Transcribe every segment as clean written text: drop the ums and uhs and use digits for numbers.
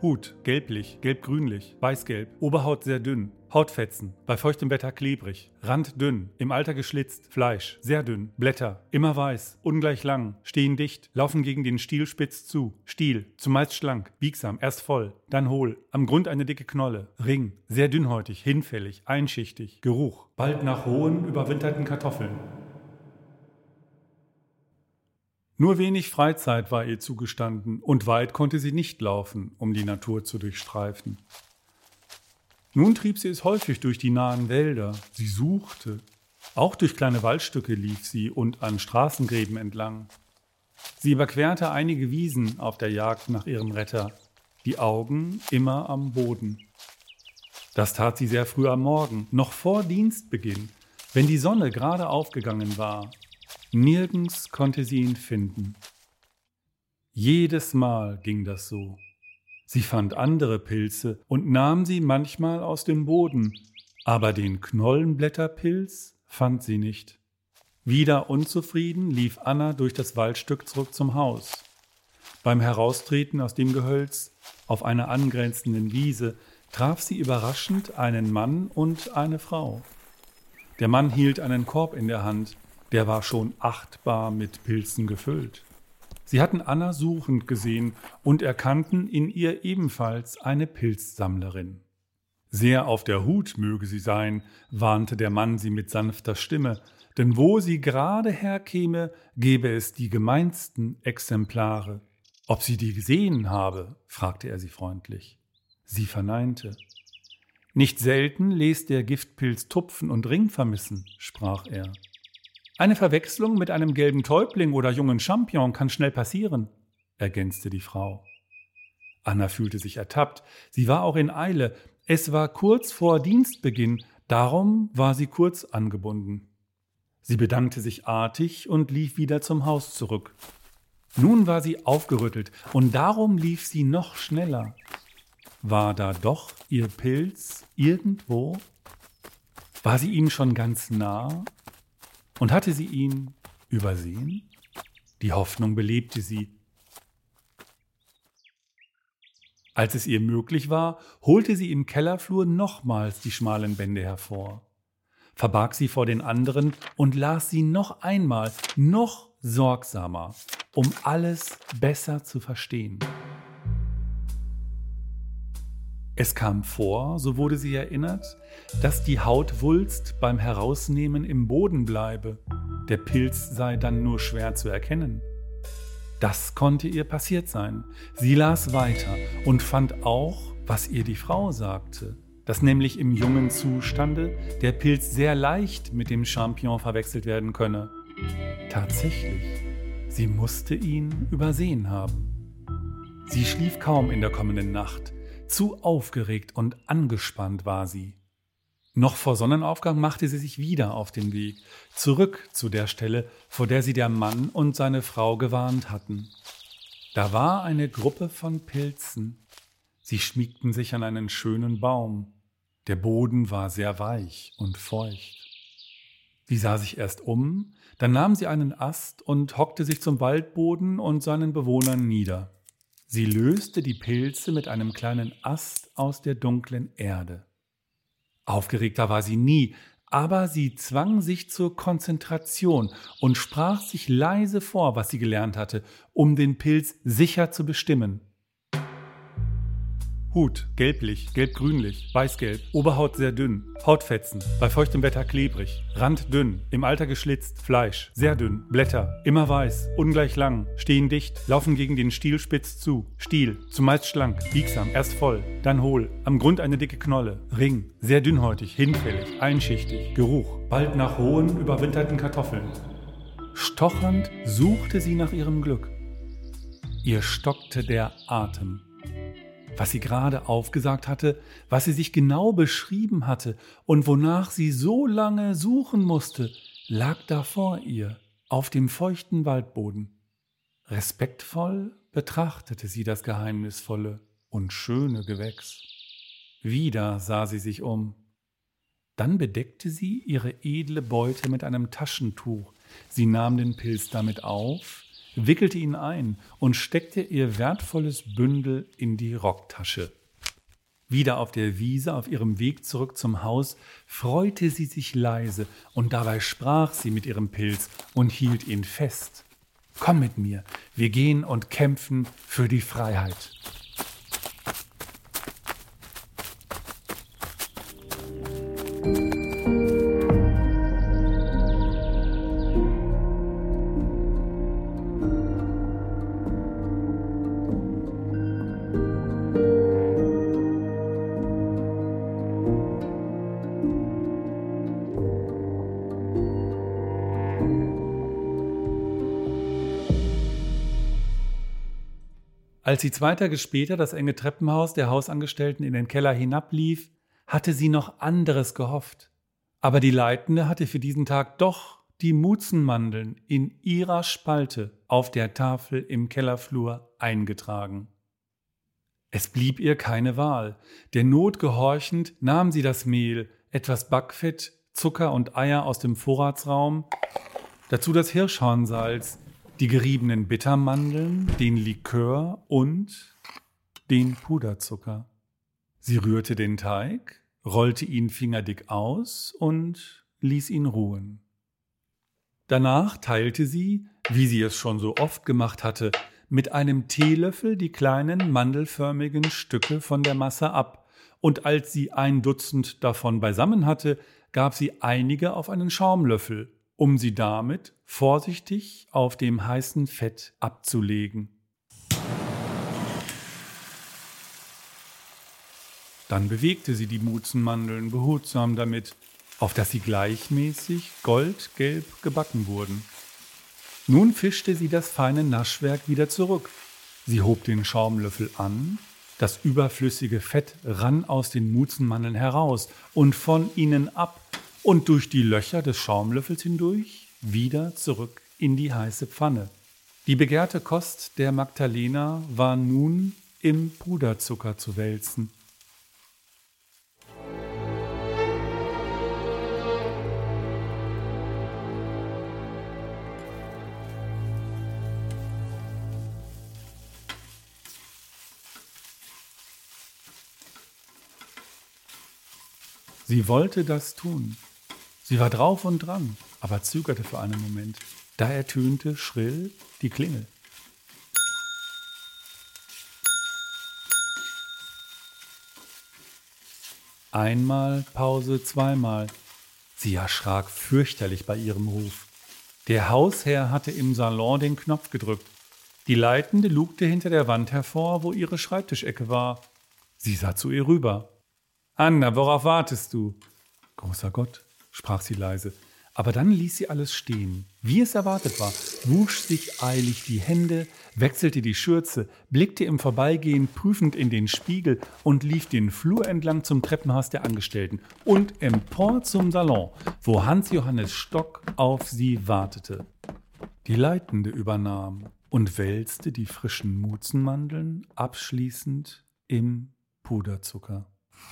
Hut, gelblich, gelb-grünlich, weißgelb, Oberhaut sehr dünn, Hautfetzen, bei feuchtem Wetter klebrig, Rand dünn, im Alter geschlitzt, Fleisch, sehr dünn, Blätter, immer weiß, ungleich lang, stehen dicht, laufen gegen den Stiel spitz zu, Stiel, zumeist schlank, biegsam, erst voll, dann hohl, am Grund eine dicke Knolle, Ring, sehr dünnhäutig, hinfällig, einschichtig, Geruch, bald nach rohen, überwinterten Kartoffeln. Nur wenig Freizeit war ihr zugestanden und weit konnte sie nicht laufen, um die Natur zu durchstreifen. Nun trieb sie es häufig durch die nahen Wälder, sie suchte. Auch durch kleine Waldstücke lief sie und an Straßengräben entlang. Sie überquerte einige Wiesen auf der Jagd nach ihrem Retter, die Augen immer am Boden. Das tat sie sehr früh am Morgen, noch vor Dienstbeginn, wenn die Sonne gerade aufgegangen war. Nirgends konnte sie ihn finden. Jedes Mal ging das so. Sie fand andere Pilze und nahm sie manchmal aus dem Boden, aber den Knollenblätterpilz fand sie nicht. Wieder unzufrieden lief Anna durch das Waldstück zurück zum Haus. Beim Heraustreten aus dem Gehölz auf einer angrenzenden Wiese traf sie überraschend einen Mann und eine Frau. Der Mann hielt einen Korb in der Hand, der war schon achtbar mit Pilzen gefüllt. Sie hatten Anna suchend gesehen und erkannten in ihr ebenfalls eine Pilzsammlerin. Sehr auf der Hut möge sie sein, warnte der Mann sie mit sanfter Stimme, denn wo sie gerade herkäme, gäbe es die gemeinsten Exemplare. Ob sie die gesehen habe, fragte er sie freundlich. Sie verneinte. Nicht selten lässt der Giftpilz Tupfen und Ring vermissen, sprach er. Eine Verwechslung mit einem gelben Täubling oder jungen Champignon kann schnell passieren, ergänzte die Frau. Anna fühlte sich ertappt. Sie war auch in Eile. Es war kurz vor Dienstbeginn, darum war sie kurz angebunden. Sie bedankte sich artig und lief wieder zum Haus zurück. Nun war sie aufgerüttelt und darum lief sie noch schneller. War da doch ihr Pilz irgendwo? War sie ihm schon ganz nah? Und hatte sie ihn übersehen? Die Hoffnung belebte sie. Als es ihr möglich war, holte sie im Kellerflur nochmals die schmalen Bände hervor, verbarg sie vor den anderen und las sie noch einmal, noch sorgsamer, um alles besser zu verstehen. Es kam vor, so wurde sie erinnert, dass die Hautwulst beim Herausnehmen im Boden bleibe. Der Pilz sei dann nur schwer zu erkennen. Das konnte ihr passiert sein. Sie las weiter und fand auch, was ihr die Frau sagte, dass nämlich im jungen Zustande der Pilz sehr leicht mit dem Champignon verwechselt werden könne. Tatsächlich, sie musste ihn übersehen haben. Sie schlief kaum in der kommenden Nacht. Zu aufgeregt und angespannt war sie. Noch vor Sonnenaufgang machte sie sich wieder auf den Weg, zurück zu der Stelle, vor der sie der Mann und seine Frau gewarnt hatten. Da war eine Gruppe von Pilzen. Sie schmiegten sich an einen schönen Baum. Der Boden war sehr weich und feucht. Sie sah sich erst um, dann nahm sie einen Ast und hockte sich zum Waldboden und seinen Bewohnern nieder. Sie löste die Pilze mit einem kleinen Ast aus der dunklen Erde. Aufgeregter war sie nie, aber sie zwang sich zur Konzentration und sprach sich leise vor, was sie gelernt hatte, um den Pilz sicher zu bestimmen. Hut, gelblich, gelb-grünlich, weißgelb, Oberhaut sehr dünn, Hautfetzen, bei feuchtem Wetter klebrig, Rand dünn, im Alter geschlitzt, Fleisch, sehr dünn, Blätter, immer weiß, ungleich lang, stehen dicht, laufen gegen den Stiel spitz zu, Stiel, zumeist schlank, biegsam, erst voll, dann hohl, am Grund eine dicke Knolle, Ring, sehr dünnhäutig, hinfällig, einschichtig, Geruch, bald nach rohen, überwinterten Kartoffeln. Stochernd suchte sie nach ihrem Glück. Ihr stockte der Atem. Was sie gerade aufgesagt hatte, was sie sich genau beschrieben hatte und wonach sie so lange suchen musste, lag da vor ihr, auf dem feuchten Waldboden. Respektvoll betrachtete sie das geheimnisvolle und schöne Gewächs. Wieder sah sie sich um. Dann bedeckte sie ihre edle Beute mit einem Taschentuch. Sie nahm den Pilz damit auf, wickelte ihn ein und steckte ihr wertvolles Bündel in die Rocktasche. Wieder auf der Wiese, auf ihrem Weg zurück zum Haus, freute sie sich leise und dabei sprach sie mit ihrem Pilz und hielt ihn fest. »Komm mit mir, wir gehen und kämpfen für die Freiheit.« Als sie 2 Tage später das enge Treppenhaus der Hausangestellten in den Keller hinablief, hatte sie noch anderes gehofft. Aber die Leitende hatte für diesen Tag doch die Mutzenmandeln in ihrer Spalte auf der Tafel im Kellerflur eingetragen. Es blieb ihr keine Wahl. Der Not gehorchend nahm sie das Mehl, etwas Backfett, Zucker und Eier aus dem Vorratsraum, dazu das Hirschhornsalz, die geriebenen Bittermandeln, den Likör und den Puderzucker. Sie rührte den Teig, rollte ihn fingerdick aus und ließ ihn ruhen. Danach teilte sie, wie sie es schon so oft gemacht hatte, mit einem Teelöffel die kleinen mandelförmigen Stücke von der Masse ab, und als sie 1 Dutzend davon beisammen hatte, gab sie einige auf einen Schaumlöffel, um sie damit vorsichtig auf dem heißen Fett abzulegen. Dann bewegte sie die Mutzenmandeln behutsam damit, auf dass sie gleichmäßig goldgelb gebacken wurden. Nun fischte sie das feine Naschwerk wieder zurück. Sie hob den Schaumlöffel an, das überflüssige Fett rann aus den Mutzenmandeln heraus und von ihnen ab und durch die Löcher des Schaumlöffels hindurch wieder zurück in die heiße Pfanne. Die begehrte Kost der Magdalena war nun im Puderzucker zu wälzen. Sie wollte das tun. Sie war drauf und dran, aber zögerte für einen Moment. Da ertönte schrill die Klingel. Einmal, Pause, zweimal. Sie erschrak fürchterlich bei ihrem Ruf. Der Hausherr hatte im Salon den Knopf gedrückt. Die Leitende lugte hinter der Wand hervor, wo ihre Schreibtischecke war. Sie sah zu ihr rüber. »Anna, worauf wartest du?« »Großer Gott«, sprach sie leise, aber dann ließ sie alles stehen, wie es erwartet war, wusch sich eilig die Hände, wechselte die Schürze, blickte im Vorbeigehen prüfend in den Spiegel und lief den Flur entlang zum Treppenhaus der Angestellten und empor zum Salon, wo Hans-Johannes Stock auf sie wartete. Die Leitende übernahm und wälzte die frischen Mutzenmandeln abschließend im Puderzucker.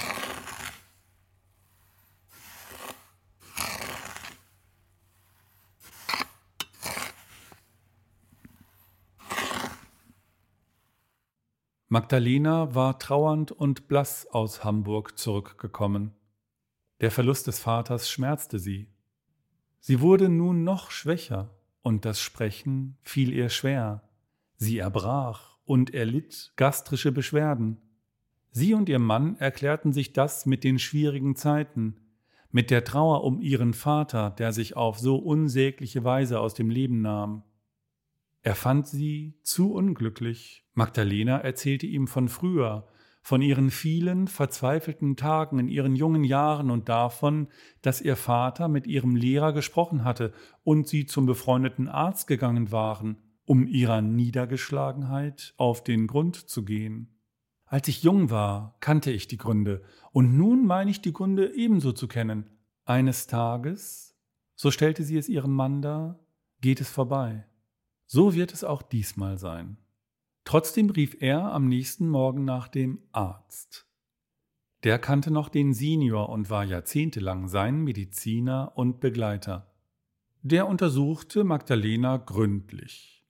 Magdalena war trauernd und blass aus Hamburg zurückgekommen. Der Verlust des Vaters schmerzte sie. Sie wurde nun noch schwächer und das Sprechen fiel ihr schwer. Sie erbrach und erlitt gastrische Beschwerden. Sie und ihr Mann erklärten sich das mit den schwierigen Zeiten, mit der Trauer um ihren Vater, der sich auf so unsägliche Weise aus dem Leben nahm. Er fand sie zu unglücklich. Magdalena erzählte ihm von früher, von ihren vielen verzweifelten Tagen in ihren jungen Jahren und davon, dass ihr Vater mit ihrem Lehrer gesprochen hatte und sie zum befreundeten Arzt gegangen waren, um ihrer Niedergeschlagenheit auf den Grund zu gehen. Als ich jung war, kannte ich die Gründe, und nun meine ich die Gründe ebenso zu kennen. Eines Tages, so stellte sie es ihrem Mann dar, geht es vorbei. So wird es auch diesmal sein. Trotzdem rief er am nächsten Morgen nach dem Arzt. Der kannte noch den Senior und war jahrzehntelang sein Mediziner und Begleiter. Der untersuchte Magdalena gründlich.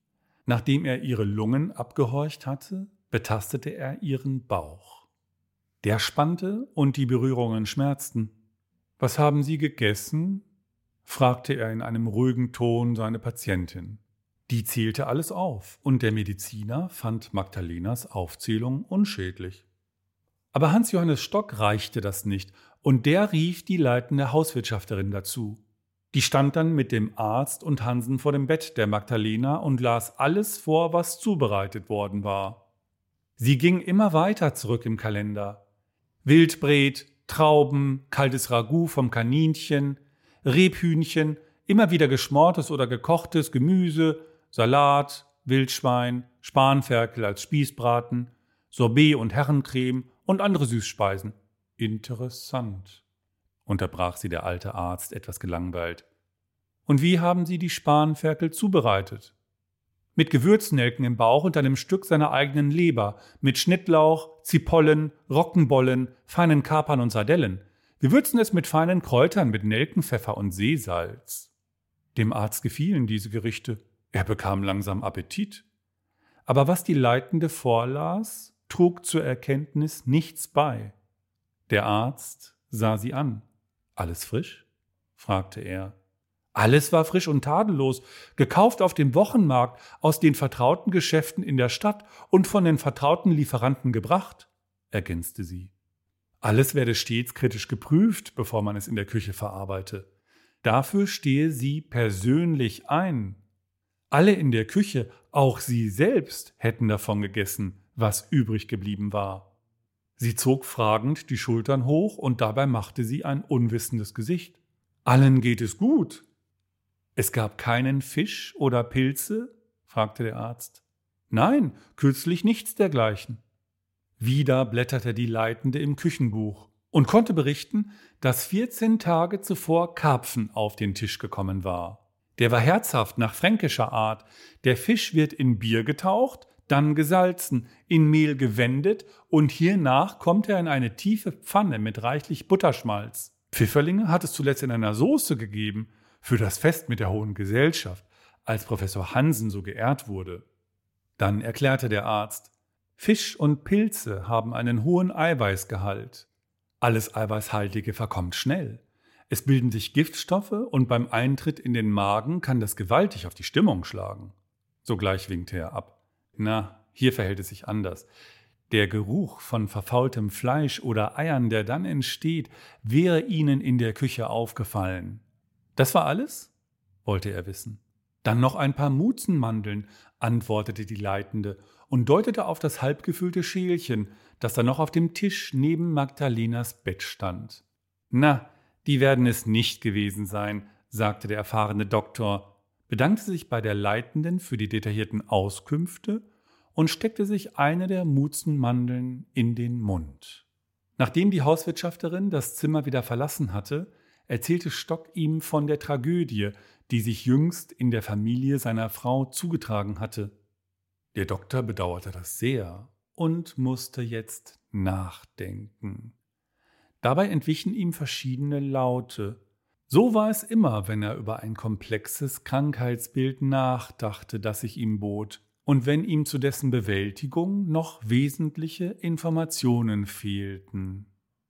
Nachdem er ihre Lungen abgehorcht hatte, betastete er ihren Bauch. Der spannte und die Berührungen schmerzten. »Was haben Sie gegessen?« fragte er in einem ruhigen Ton seine Patientin. Die zählte alles auf, und der Mediziner fand Magdalenas Aufzählung unschädlich. Aber Hans Johannes Stock reichte das nicht, und der rief die leitende Hauswirtschafterin dazu. Die stand dann mit dem Arzt und Hansen vor dem Bett der Magdalena und las alles vor, was zubereitet worden war. Sie ging immer weiter zurück im Kalender. Wildbret, Trauben, kaltes Ragout vom Kaninchen, Rebhühnchen, immer wieder geschmortes oder gekochtes Gemüse, Salat, Wildschwein, Spanferkel als Spießbraten, Sorbet und Herrencreme und andere Süßspeisen. Interessant, unterbrach sie der alte Arzt etwas gelangweilt. Und wie haben Sie die Spanferkel zubereitet? Mit Gewürznelken im Bauch und einem Stück seiner eigenen Leber, mit Schnittlauch, Zipollen, Roggenbollen, feinen Kapern und Sardellen. Wir würzen es mit feinen Kräutern, mit Nelkenpfeffer und Seesalz. Dem Arzt gefielen diese Gerichte. Er bekam langsam Appetit. Aber was die Leitende vorlas, trug zur Erkenntnis nichts bei. Der Arzt sah sie an. »Alles frisch?« fragte er. Alles war frisch und tadellos, gekauft auf dem Wochenmarkt, aus den vertrauten Geschäften in der Stadt und von den vertrauten Lieferanten gebracht, ergänzte sie. Alles werde stets kritisch geprüft, bevor man es in der Küche verarbeite. Dafür stehe sie persönlich ein. Alle in der Küche, auch sie selbst, hätten davon gegessen, was übrig geblieben war. Sie zog fragend die Schultern hoch und dabei machte sie ein unwissendes Gesicht. »Allen geht es gut.« »Es gab keinen Fisch oder Pilze?« fragte der Arzt. »Nein, kürzlich nichts dergleichen.« Wieder blätterte die Leitende im Küchenbuch und konnte berichten, dass 14 Tage zuvor Karpfen auf den Tisch gekommen war. Der war herzhaft nach fränkischer Art. Der Fisch wird in Bier getaucht, dann gesalzen, in Mehl gewendet und hiernach kommt er in eine tiefe Pfanne mit reichlich Butterschmalz. Pfifferlinge hat es zuletzt in einer Soße gegeben, für das Fest mit der hohen Gesellschaft, als Professor Hansen so geehrt wurde. Dann erklärte der Arzt, Fisch und Pilze haben einen hohen Eiweißgehalt. Alles Eiweißhaltige verkommt schnell. Es bilden sich Giftstoffe und beim Eintritt in den Magen kann das gewaltig auf die Stimmung schlagen. Sogleich winkte er ab. Na, hier verhält es sich anders. Der Geruch von verfaultem Fleisch oder Eiern, der dann entsteht, wäre Ihnen in der Küche aufgefallen. Das war alles? Wollte er wissen. Dann noch ein paar Mutzenmandeln, antwortete die Leitende und deutete auf das halbgefüllte Schälchen, das da noch auf dem Tisch neben Magdalenas Bett stand. Na, die werden es nicht gewesen sein, sagte der erfahrene Doktor, bedankte sich bei der Leitenden für die detaillierten Auskünfte und steckte sich eine der Mutzenmandeln in den Mund. Nachdem die Hauswirtschafterin das Zimmer wieder verlassen hatte, erzählte Stock ihm von der Tragödie, die sich jüngst in der Familie seiner Frau zugetragen hatte. Der Doktor bedauerte das sehr und musste jetzt nachdenken. Dabei entwichen ihm verschiedene Laute. So war es immer, wenn er über ein komplexes Krankheitsbild nachdachte, das sich ihm bot, und wenn ihm zu dessen Bewältigung noch wesentliche Informationen fehlten.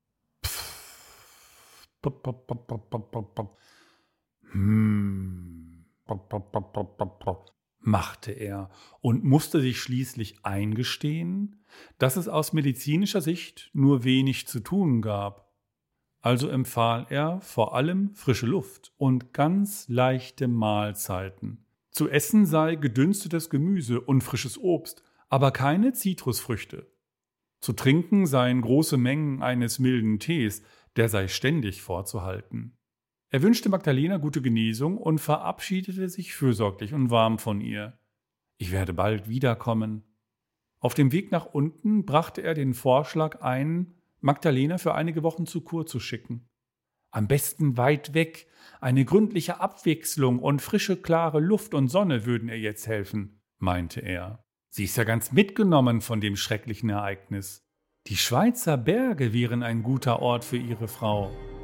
Machte er und musste sich schließlich eingestehen, dass es aus medizinischer Sicht nur wenig zu tun gab. Also empfahl er vor allem frische Luft und ganz leichte Mahlzeiten. Zu essen sei gedünstetes Gemüse und frisches Obst, aber keine Zitrusfrüchte. Zu trinken seien große Mengen eines milden Tees, der sei ständig vorzuhalten. Er wünschte Magdalena gute Genesung und verabschiedete sich fürsorglich und warm von ihr. Ich werde bald wiederkommen. Auf dem Weg nach unten brachte er den Vorschlag ein, Magdalena für einige Wochen zu Kur zu schicken. Am besten weit weg, eine gründliche Abwechslung und frische, klare Luft und Sonne würden ihr jetzt helfen, meinte er. Sie ist ja ganz mitgenommen von dem schrecklichen Ereignis. Die Schweizer Berge wären ein guter Ort für ihre Frau.